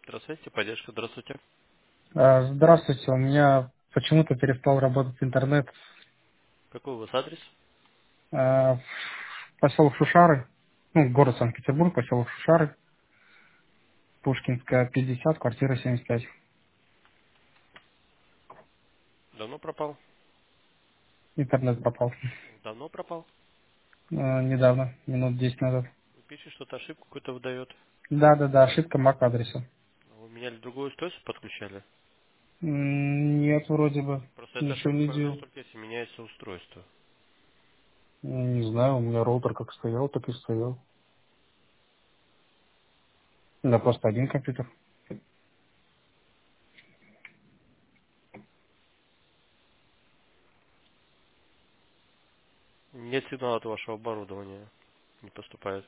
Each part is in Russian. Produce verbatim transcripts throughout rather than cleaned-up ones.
Электросвязь, поддержка, здравствуйте. А, Здравствуйте, у меня почему-то перестал работать интернет. Какой у вас адрес? А, Поселок Шушары, ну, город Санкт-Петербург, поселок Шушары, Пушкинская, пятьдесят, квартира семьдесят пять. Давно пропал? Интернет пропал. Давно пропал? А, Недавно, минут десять назад. Пишет, что-то ошибку какую-то выдает. Да-да-да, ошибка мак адреса. Вы меняли другое устройство, подключали? М, Нет, вроде бы, Просто эта ничего ошибка не продается делал. только если меняется устройство. М, Не знаю, у меня роутер как стоял, так и стоял. Да, просто один компьютер. Нет сигнала от вашего оборудования. Не поступает.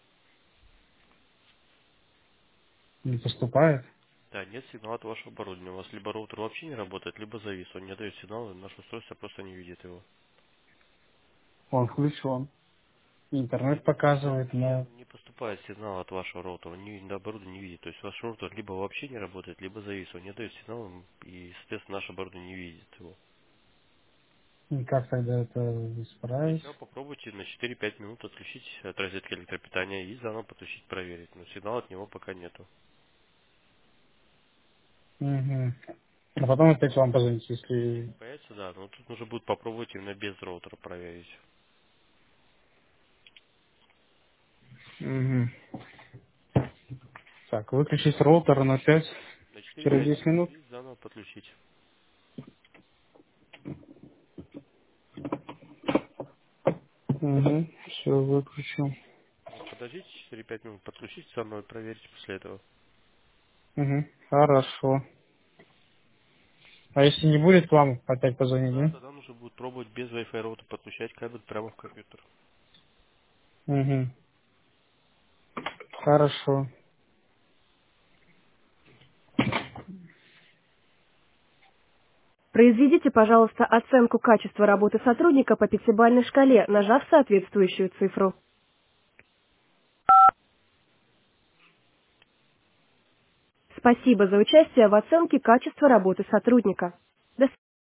Не поступает. Да, нет сигнала от вашего оборудования. У вас либо роутер вообще не работает, либо завис. Он не дает сигнал, и наше устройство просто не видит его. Он включен. Интернет Не, показывает, не, но не поступает сигнал от вашего роутера, не, оборудование не видит. То есть ваш роутер либо вообще не работает, либо завис. Он не дает сигнал, и, соответственно, наше оборудование не видит его. никак тогда это Для исправить. начала попробуйте на четыре-пять минут отключить от розетки электропитания и заново подключить, проверить. Но сигнала от него пока нету. Мгм. А потом опять вам позвонить, Если если... появится, да, но тут нужно будет попробовать именно без роутера проверить. Мгм. Так, выключить роутер на На четыре-пять пять-десять минут минут. и заново подключить. Угу. Все, выключил. Вот подождите четыре-пять минут, подключите заново и проверьте после этого. Угу. Хорошо. А если не будет, вам опять позвонить, Да, да? тогда нужно будет пробовать без Wi-Fi роутера подключать кабель прямо в компьютер. Угу. Хорошо. Произведите, пожалуйста, оценку качества работы сотрудника по пятибалльной шкале, нажав соответствующую цифру. Спасибо за участие в оценке качества работы сотрудника.